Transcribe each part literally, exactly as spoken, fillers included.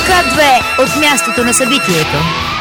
К две от мястото на събитието.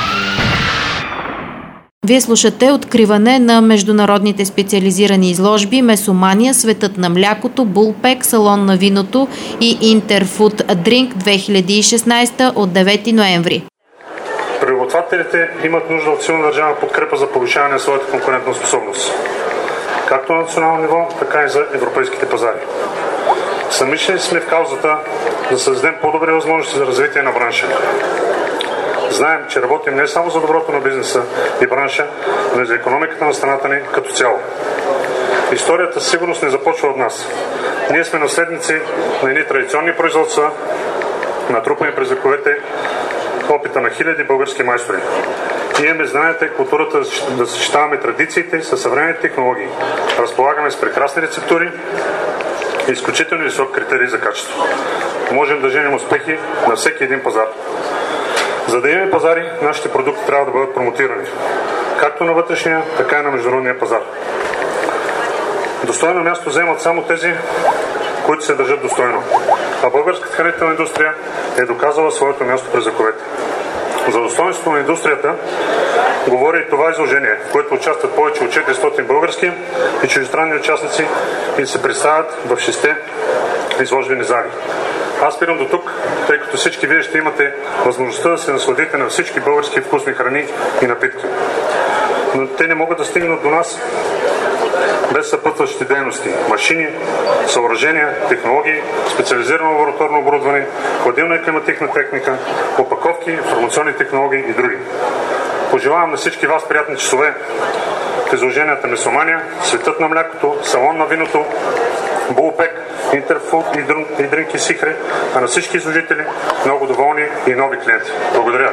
Вие слушате откриване на международните специализирани изложби Месомания, Светът на млякото, Булпек, Салон на виното и Интерфуд Дринк две хиляди и шестнадесета от девети ноември. Преработвателите имат нужда от силна държавна подкрепа за повишаване на своята конкурентоспособност, както на национално ниво, така и за европейските пазари. Самични сме в каузата да създадем по-добри възможности за развитие на бранша. Знаем, че работим не само за доброто на бизнеса и бранша, но и за икономиката на страната ни като цяло. Историята със сигурност не започва от нас. Ние сме наследници на едни традиционни производства, натрупани през вековете опита на хиляди български майстори. Имаме знаете културата да съчетаваме традициите със съвременните технологии. Разполагаме с прекрасни рецептури и изключително висок критерий за качество. Можем да женим успехи на всеки един пазар. За да имаме пазари, нашите продукти трябва да бъдат промотирани, както на вътрешния, така и на международния пазар. Достойно място вземат само тези, които се държат достойно. А българската хранителна индустрия е доказала своето място през вековете. За достоинството на индустрията говори и това изложение, в което участват повече от четиристотин български и чуждестранни участници и се представят в шесте изложбени зали. Аз спирам до тук, тъй като всички вие ще имате възможността да се насладите на всички български вкусни храни и напитки. Но те не могат да стигнат до нас без съпътващи дейности, машини, съоръжения, технологии, специализирано лабораторно оборудване, хладилна и климатична техника, опаковки, информационни технологии и други. Пожелавам на всички вас приятни часове в изложенията Месомания, Светът на млякото, Салон на виното, Булпек, Интерфуд и Дринк и Сихре, а на всички изложители много доволни и нови клиенти. Благодаря.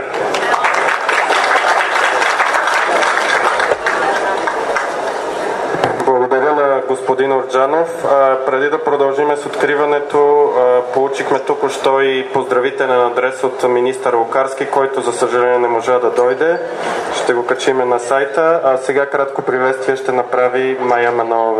Благодаря на господин Орджанов. А, преди да продължим с откриването, а, получихме току-що и поздравителен адрес от министър Лукарски, който за съжаление не можа да дойде. Ще го качиме на сайта. А сега кратко приветствие ще направи Майя Манолова.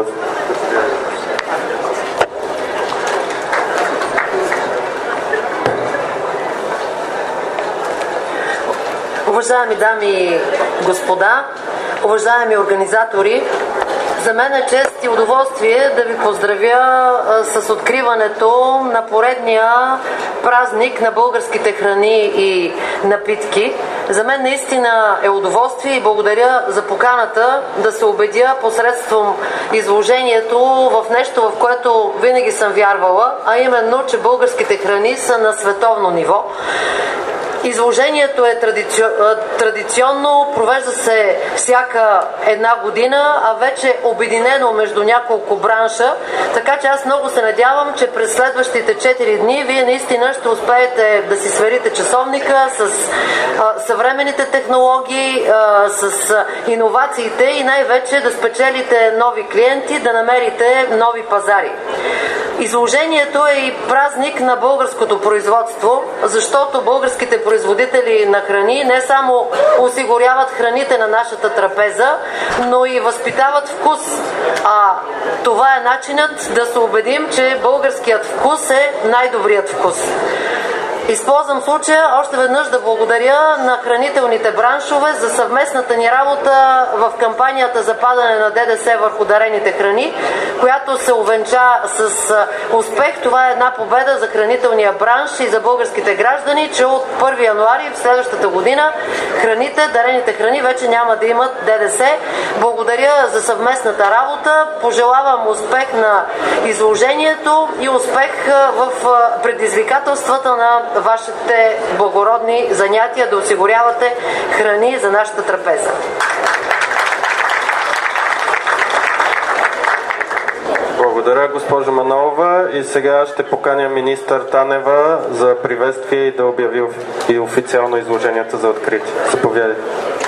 Уважаеми дами и господа, уважаеми организатори, за мен е чест и удоволствие да ви поздравя с откриването на поредния празник на българските храни и напитки. За мен наистина е удоволствие и благодаря за поканата да се убедя посредством изложението в нещо, в което винаги съм вярвала, а именно, че българските храни са на световно ниво. Изложението е традици... традиционно, провежда се всяка една година, а вече обединено между няколко бранша, така че аз много се надявам, че през следващите четири дни вие наистина ще успеете да си сверите часовника с а, съвременните технологии, а, с а, иновациите и най-вече да спечелите нови клиенти, да намерите нови пазари. Изложението е и празник на българското производство, защото българските производители на храни не само осигуряват храните на нашата трапеза, но и възпитават вкус. А това е начинът да се убедим, че българският вкус е най-добрият вкус. Използвам случая още веднъж да благодаря на хранителните браншове за съвместната ни работа в кампанията за падане на ДДС върху дарените храни, която се увенча с успех. Това е една победа за хранителния бранш и за българските граждани, че от първи януари в следващата година храните, дарените храни вече няма да имат ДДС. Благодаря за съвместната работа. Пожелавам успех на изложението и успех в предизвикателствата на вашите благородни занятия да осигурявате храни за нашата трапеза. Благодаря, госпожо Манолова. И сега ще поканя министър Танева за приветствие и да обяви и официално изложението за откритие. Заповядайте.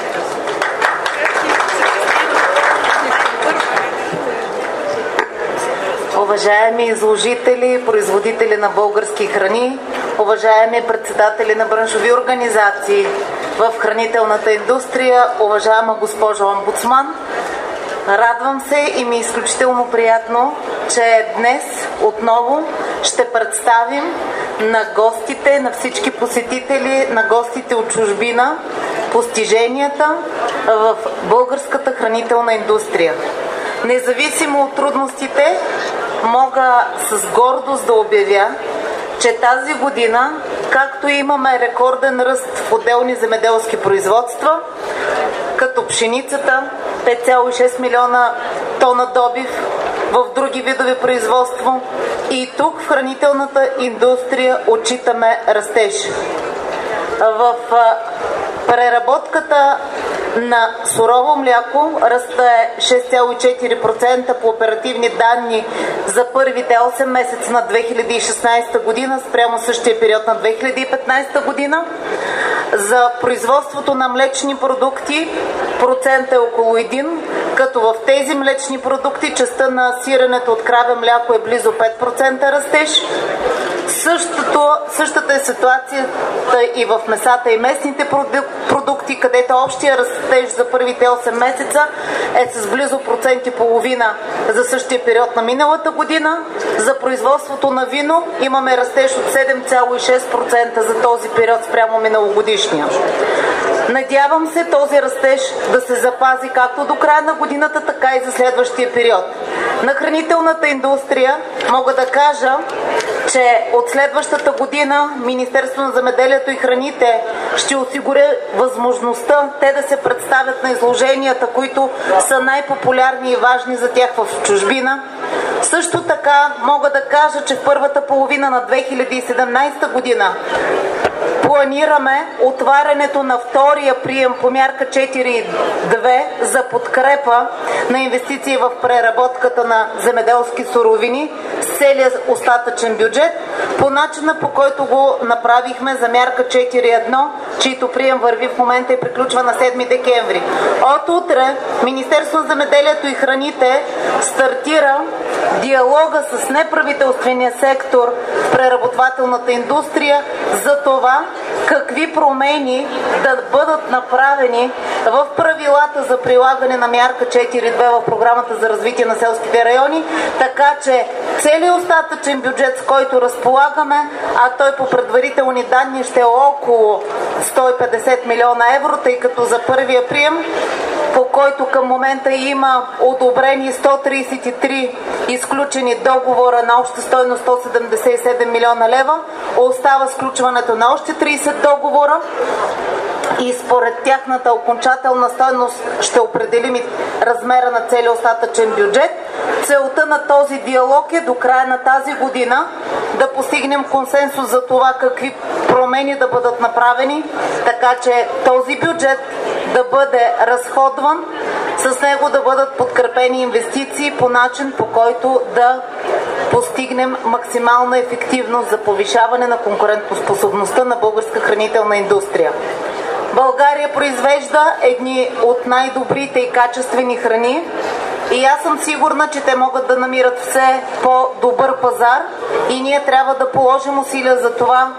Уважаеми изложители, производители на български храни, уважаеми председатели на браншови организации в хранителната индустрия, уважаема госпожо омбудсман, радвам се и ми е изключително приятно, че днес отново ще представим на гостите, на всички посетители, на гостите от чужбина, постиженията в българската хранителна индустрия. Независимо от трудностите, мога с гордост да обявя, че тази година, както имаме рекорден ръст в отделни земеделски производства, като пшеницата, пет цяло и шест милиона тона добив, в други видове производство, и тук в хранителната индустрия отчитаме растеж. В преработката на сурово мляко ръста е шест цяло и четири процента по оперативни данни за първите осем месеца на две хиляди и шестнадесета година спрямо същия период на две хиляди и петнадесета година. За производството на млечни продукти процент е около един, като в тези млечни продукти частта на сиренето от краве мляко е близо пет процента растеж. Същото, същата е ситуацията и в месата и местните продукти, където общия растеж за първите осем месеца е с близо процент и половина за същия период на миналата година. За производството на вино имаме растеж от седем цяло и шест процента за този период спрямо миналогодишния. Надявам се този растеж да се запази както до края на годината, така и за следващия период. На хранителната индустрия мога да кажа, че от следващата година Министерството на земеделието и храните ще осигури възможността те да се представят на изложенията, които са най-популярни и важни за тях в чужбина. Също така мога да кажа, че в първата половина на две хиляди и седемнадесета година планираме отварянето на втория прием по мярка четири две за подкрепа на инвестиции в преработката на земеделски суровини с целия остатъчен бюджет по начина, по който го направихме за мярка четири едно, чийто прием върви в момента и приключва на седми декември. От утре Министерството на земеделието и храните стартира диалога с неправителствения сектор в преработвателната индустрия за това какви промени да бъдат направени в правилата за прилагане на мярка четири две в програмата за развитие на селските райони, така че целият остатъчен бюджет, с който разполагаме, а той по предварителни данни ще е около сто и петдесет милиона евро, тъй като за първия прием, по който към момента има одобрени сто тридесет и три изключени договора на обща стойност сто седемдесет и седем милиона лева, остава сключването на още тридесет договора и според тяхната окончателна стойност ще определим и размера на целия остатъчен бюджет. Целта на този диалог е до края на тази година да постигнем консенсус за това какви промени да бъдат направени, така че този бюджет да бъде разходван, с него да бъдат подкрепени инвестиции по начин, по който да постигнем максимална ефективност за повишаване на конкурентоспособността на българска хранителна индустрия. България произвежда едни от най-добрите и качествени храни и аз съм сигурна, че те могат да намират все по-добър пазар и ние трябва да положим усилия за това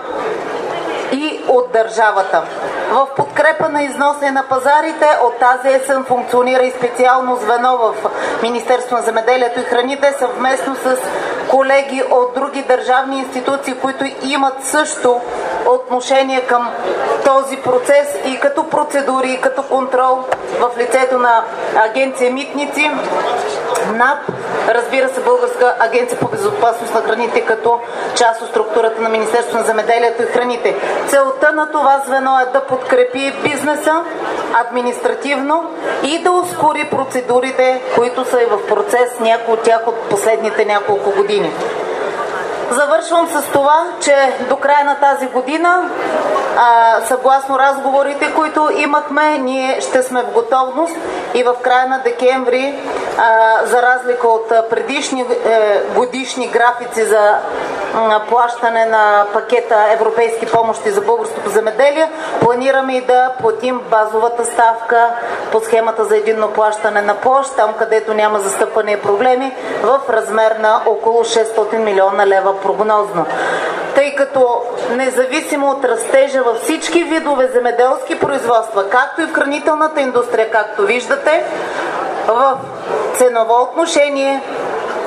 и от държавата. В подкрепа на износа и на пазарите от тази есен функционира и специално звено в Министерството на земеделието и храните съвместно с колеги от други държавни институции, които имат също отношение към този процес и като процедури, и като контрол в лицето на Агенция Митници, НАП, разбира се, Българска агенция по безопасност на храните като част от структурата на Министерството на земеделието и храните. Целта на това звено е да подкрепи бизнеса административно и да ускори процедурите, които са и в процес, някои от тях от последните няколко години. Завършвам с това, че до края на тази година, а, съгласно разговорите, които имахме, ние ще сме в готовност и в края на декември, а, за разлика от предишни е, годишни графици за м, плащане на пакета европейски помощи за българското земеделие, планираме и да платим базовата ставка по схемата за единно плащане на площ, там където няма застъпване и проблеми, в размер на около шестстотин милиона лева прогнозно. Тъй като независимо от растежа във всички видове земеделски производства, както и в хранителната индустрия, както виждате, в ценово отношение,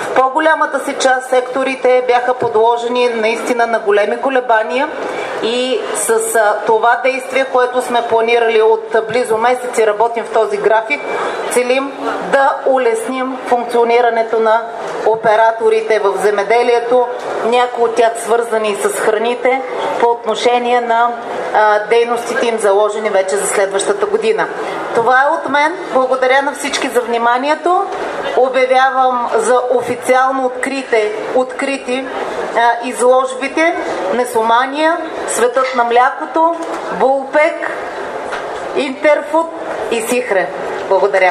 В по-голямата си част секторите бяха подложени наистина на големи колебания и с това действие, което сме планирали от близо месец и работим в този график, целим да улесним функционирането на операторите в земеделието, някои от тях свързани с храните, по отношение на а, дейностите им заложени вече за следващата година. Това е от мен. Благодаря на всички за вниманието. Обявявам за официално открите, открити а, изложбите Месомания, Светът на млякото, Булпек, Интерфуд и Сихре. Благодаря.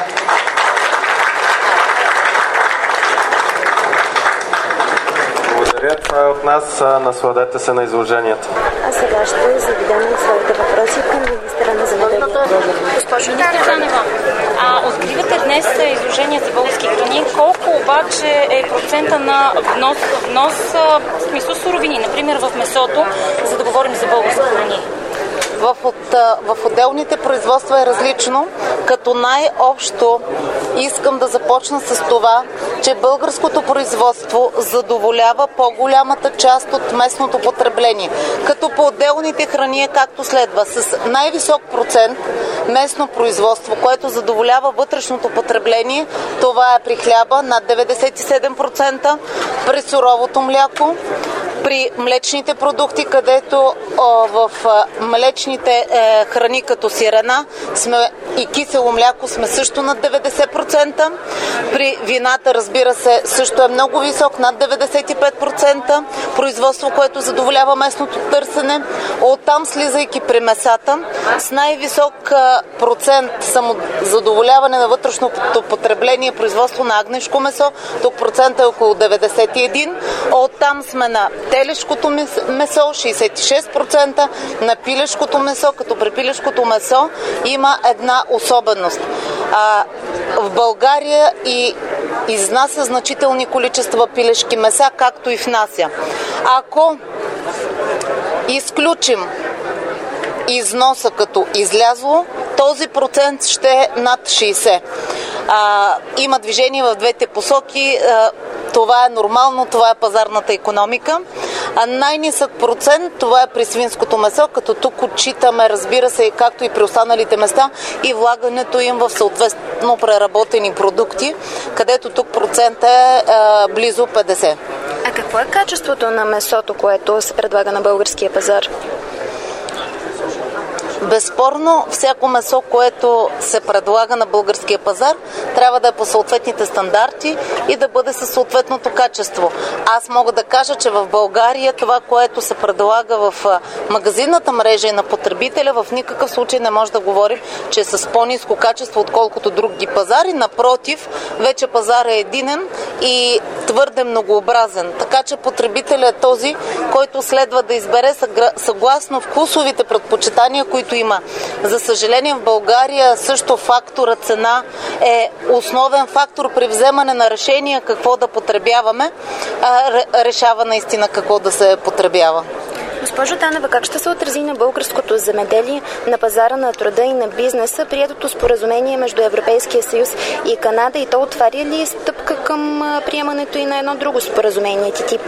Благодаря. Това е от нас. Насладете се на изложението. А сега ще заведем своите въпроси към министъра на земеделието. Госпожо Танева, а откривате днес изложение за български храни. Колко обаче е процента на внос, внос в смисъл суровини, например в месото, за да говорим за български храни? В, от, в отделните производства е различно. Като най-общо искам да започна с това, че българското производство задоволява по-голямата част от местното потребление. Като по отделните храни е както следва. С най-висок процент местно производство, което задоволява вътрешното потребление, това е при хляба над деветдесет и седем процента, при суровото мляко, при млечните продукти, където о, в млечните е, храни като сирена сме, и кисело мляко сме също над деветдесет процента. При вината, разбира се, също е много висок, над деветдесет и пет процента производство, което задоволява местното търсене. Оттам слизайки при месата, с най-висок процент самозадоволяване на вътрешното потребление, производство на агнешко месо, тук процент е около деветдесет и един процента. Оттам сме на телешкото месо, шейсет и шест процента, на пилешкото месо, като при пилешкото месо има една особеност. А, в България и изнася значителни количества пилешки меса, както и внася. Ако изключим износа като излязло, този процент ще е над шейсет. А, има движение в двете посоки. А, това е нормално, това е пазарната икономика. А най-нисък процент това е при свинското месо, като тук отчитаме, разбира се, както и при останалите места, и влагането им в съответно преработени продукти, където тук процент е а, близо петдесет. А какво е качеството на месото, което се предлага на българския пазар? Безспорно, всяко месо, което се предлага на българския пазар, трябва да е по съответните стандарти и да бъде със съответното качество. Аз мога да кажа, че в България това, което се предлага в магазинната мрежа и на потребителя, в никакъв случай не може да говорим, че е с по-ниско качество, отколкото други пазари. Напротив, вече пазар е единен и твърде многообразен. Така че потребителят е този, който следва да избере съгласно вкусовите предпочитания, които има. За съжаление, в България също фактора цена е основен фактор при вземане на решения какво да потребяваме, а решава наистина какво да се потребява. Госпожо Танева, как ще се отрази на българското земеделие, на пазара на труда и на бизнеса приетото споразумение между Европейския съюз и Канада, и то отваря ли стъпка към приемането и на едно друго споразумение, ТТИП?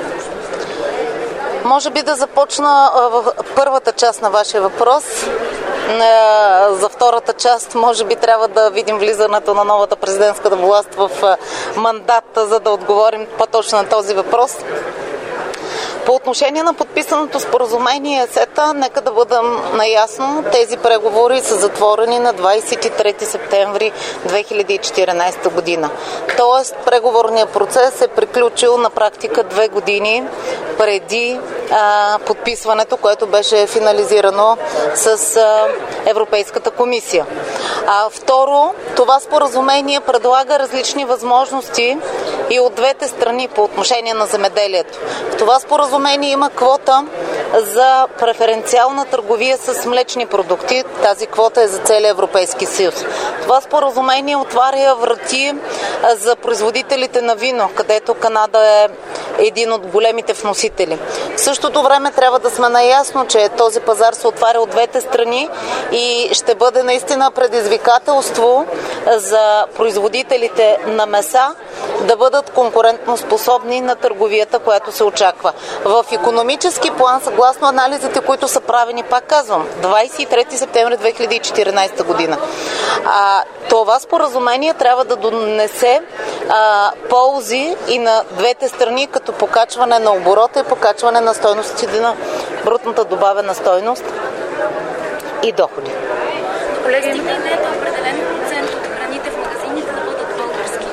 Може би да започна в първата част на вашия въпрос. За втората част може би трябва да видим влизането на новата президентска власт в мандата, за да отговорим по-точно на този въпрос. По отношение на подписаното споразумение СЕТА, нека да бъдем наясно, тези преговори са затворени на двадесет и трети септември две хиляди и четиринадесета година. Тоест, преговорният процес е приключил на практика две години преди а, подписването, което беше финализирано с а, Европейската комисия. А, второ, това споразумение предлага различни възможности и от двете страни по отношение на земеделието. В това споразумение има квота за преференциална търговия с млечни продукти. Тази квота е за целия Европейски съюз. Това споразумение отваря врати за производителите на вино, където Канада е един от големите вносители. В същото време трябва да сме наясно, че този пазар се отваря от двете страни и ще бъде наистина предизвикателство за производителите на меса да бъдат конкурентноспособни на търговията, която се очаква. В икономически план, съгласно анализите, които са правени, пак казвам, двадесет и трети септември две хиляди и четиринадесета година, а, това споразумение трябва да донесе а, ползи и на двете страни, като покачване на оборота и покачване на стойностите на брутната добавена стойност и доходи. Колеги, стигна и не до определен процент от храните в магазините да бъдат български.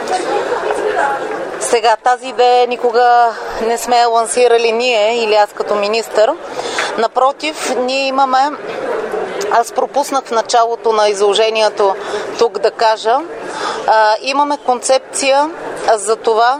Сега, тази идея никога не сме лансирали ние или аз като министър. Напротив, ние имаме, аз пропуснах в началото на изложението тук да кажа, а, имаме концепция за това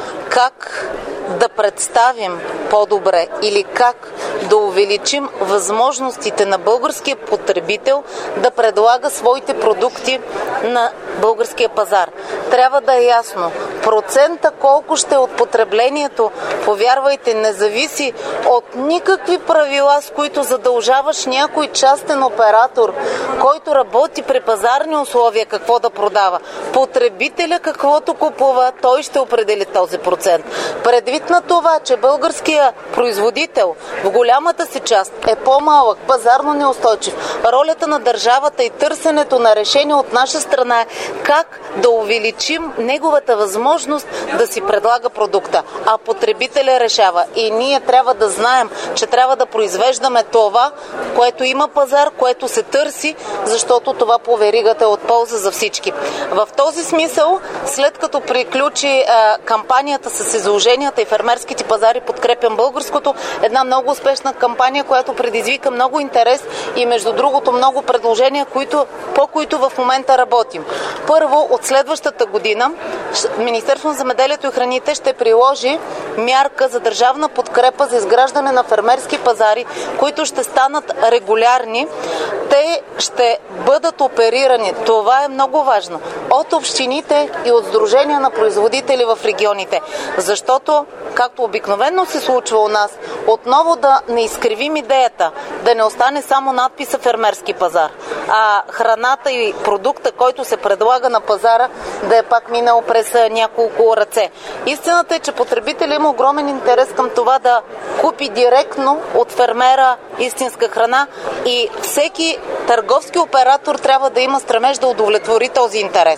как да представим по-добре или как да увеличим възможностите на българския потребител да предлага своите продукти на българския пазар. Трябва да е ясно. Процента колко ще е от потреблението, повярвайте, не зависи от никакви правила, с които задължаваш някой частен оператор, който работи при пазарни условия, какво да продава. Потребителя каквото купува, той ще определи този процент. Предвид на това, че българският производител в голямата си част е по-малък, пазарно неустойчив, ролята на държавата и търсенето на решение от наша страна е как да увеличим неговата възможност да си предлага продукта. А потребителя решава. И ние трябва да знаем, че трябва да произвеждаме това, което има пазар, което се търси, защото това по веригата е от полза за всички. В този смисъл, след като приключи а, кампанията с изложенията и фермерските пазари подкрепям българското, една много успешна кампания, която предизвика много интерес и между другото много предложения, които, по които в момента работим. Първо, от следващата година Министерството на земеделието и храните ще приложи мярка за държавна подкрепа за изграждане на фермерски пазари, които ще станат регулярни. Те ще бъдат оперирани, това е много важно, от общините и от сдружения на производители в регионите. Защото, както обикновено се случва у нас, отново да не изкривим идеята, да не остане само надписа фермерски пазар, а храната и продукта, който се предлага на пазара, да е пак минал през няколко ръце. Истината е, че потребителят има огромен интерес към това да купи директно от фермера истинска храна и всеки търговски оператор трябва да има стремеж да удовлетвори този интерес.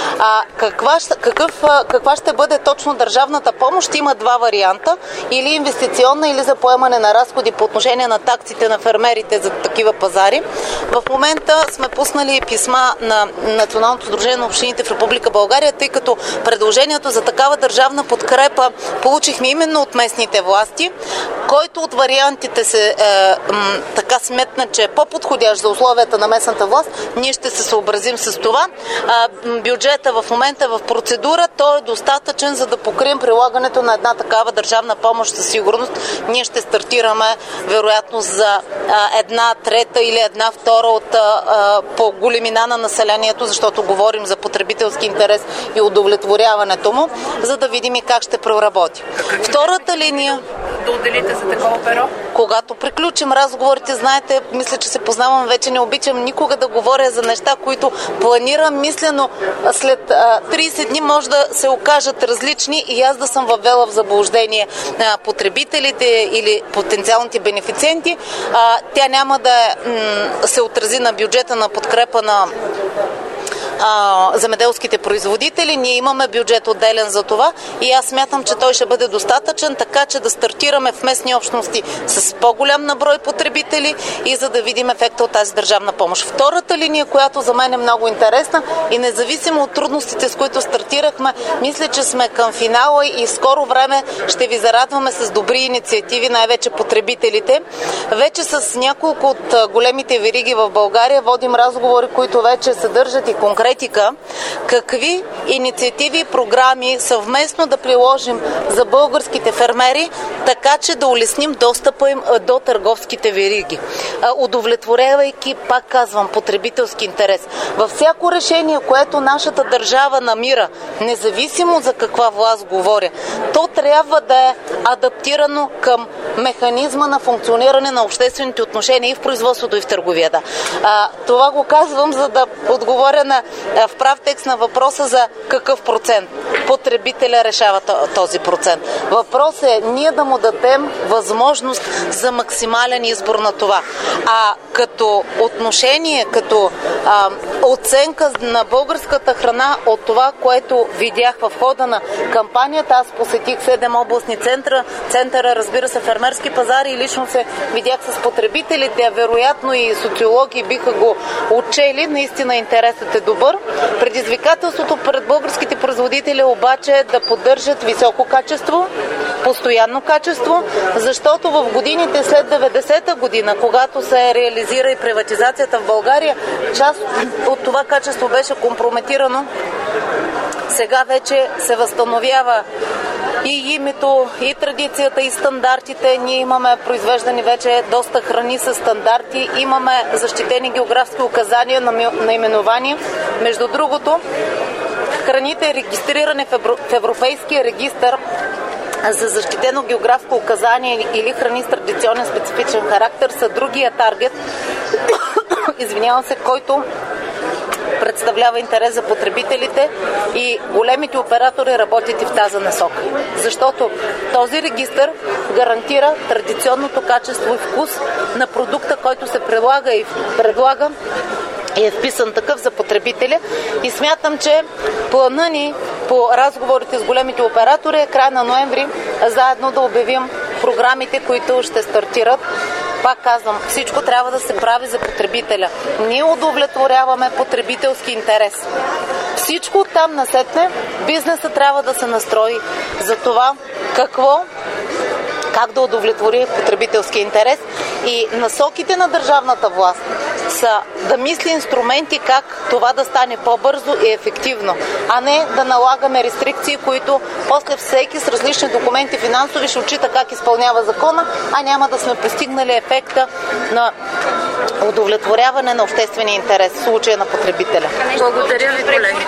А каква, какъв, каква ще бъде точно държавната помощ? Има два варианта. Или инвестиционна, или за поемане на разходи по отношение на таксите на фермерите за такива пазари. В момента сме пуснали писма на Националното сдружение на общините в Република България, тъй като предложението за такава държавна подкрепа получихме именно от местните власти, който от вариантите се е, м, така сметна, че е по-подходящ за условията на местната власт. Ние ще се съобразим с това. А, бюджета в момента е в процедура, той е достатъчен, за да покрием прилагането на една такава държавна помощ със сигурност. Ние ще стартираме вероятно за а, една трета или една втора от а, по големина на населението, защото говорим за потребителски интерес и удовлетворяването му, за да видим и как ще проработи. Втората линия... Да отделите за такова перо? Когато приключим разговорите, знаете, мисля, че се познавам вече, не обичам никога да говоря за неща, които планирам, мисля, но след а, тридесет дни може да се окажат различни и аз да съм въвела в заблуждение а, потребителите или потенциалните бенефициенти. А, тя няма да м- се отрази на бюджета на подкрепа на А, земеделските производители. Ние имаме бюджет отделен за това и аз смятам, че той ще бъде достатъчен, така че да стартираме в местни общности с по-голям наброй потребители и за да видим ефекта от тази държавна помощ. Втората линия, която за мен е много интересна и независимо от трудностите, с които стартирахме, мисля, че сме към финала и в скоро време ще ви зарадваме с добри инициативи, най-вече потребителите. Вече с няколко от големите вериги в България водим разговори, които вече съдържат и конкретно какви инициативи и програми съвместно да приложим за българските фермери, така че да улесним достъпа им до търговските вериги, удовлетворявайки, пак казвам, потребителски интерес. Във всяко решение, което нашата държава намира, независимо за каква власт говоря, то трябва да е адаптирано към механизма на функциониране на обществените отношения и в производството, и в търговията. А, това го казвам, за да отговоря на в прав текст на въпроса за какъв процент. потребителя решава този процент. Въпрос е ние да му дадем възможност за максимален избор на това. А като отношение, като а, оценка на българската храна от това, което видях в хода на кампанията, аз посетих седем областни центра, центъра, разбира се, фермерски пазари и лично се видях с потребителите, а вероятно и социологи биха го отчели. Наистина интересът е добър. Предизвикателството пред българските производители обаче е да поддържат високо качество, постоянно качество, защото в годините след деветдесета година, когато се реализира и приватизацията в България, част от това качество беше компрометирано. Сега вече се възстановява и името, и традицията, и стандартите. Ние имаме произвеждани вече доста храни с стандарти, имаме защитени географски указания на наименования. Между другото, храните, регистрирани в Европейския регистър за защитено географско указание или храни с традиционен специфичен характер, са другия таргет, извинявам се, който представлява интерес за потребителите, и големите оператори работят и в тази насока. Защото този регистър гарантира традиционното качество и вкус на продукта, който се прилага и предлага и е вписан такъв за потребителя. И смятам, че плана ни по разговорите с големите оператори е края на ноември заедно да обявим програмите, които ще стартират. Пак казвам, всичко трябва да се прави за потребителя. Ние удовлетворяваме потребителски интерес. Всичко оттам насетне бизнеса трябва да се настрои за това какво, как да удовлетвори потребителски интерес, и насоките на държавната власт са да мисли инструменти как това да стане по-бързо и ефективно, а не да налагаме рестрикции, които после всеки с различни документи финансови ще отчита как изпълнява закона, а няма да сме постигнали ефекта на удовлетворяване на обществения интерес в случая на потребителя. Благодаря ви, колеги.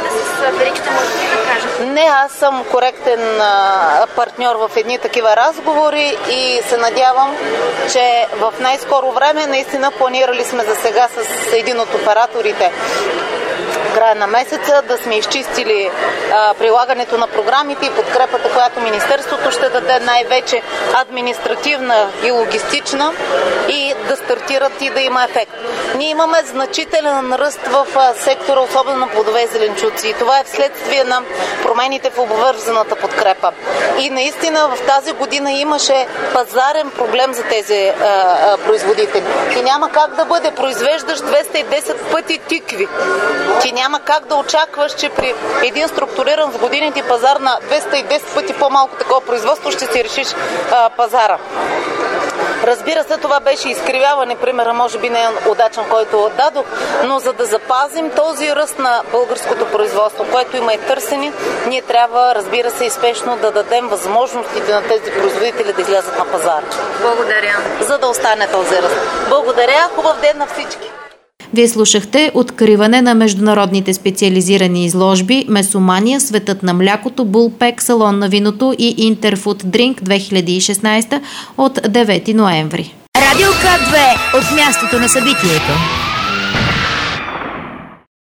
Не, аз съм коректен а, партньор в едни такива разговори и се надявам, че в най-скоро време, наистина планирали сме за сега с един от операторите края на месеца да сме изчистили а, прилагането на програмите и подкрепата, която Министерството ще даде, най-вече административна и логистична, и да стартират и да има ефект. Ние имаме значителен ръст в а, сектора, особено на плодове и зеленчуци, и това е вследствие на промените в обвързаната подкрепа. И наистина в тази година имаше пазарен проблем за тези а, а, производители. И няма как да бъде произвеждаш двеста и десет пъти тикви. Ти няма как да очакваш, че при един структуриран с годините пазар на двеста и десет пъти по-малко такова производство ще си решиш а, пазара. Разбира се, това беше изкривяване, примера може би не е удачен, който дадох, но за да запазим този ръст на българското производство, което има и търсене, ние трябва, разбира се, и спешно да дадем възможностите на тези производители да излязат на пазара. Благодаря. За да остане този ръст. Благодаря, хубав ден на всички! Вие слушахте откриване на международните специализирани изложби Месомания, Светът на млякото, Булпек, Салон на виното и Интерфуд Дринк две хиляди и шестнадесета от девети ноември. Радио К две от мястото на събитието.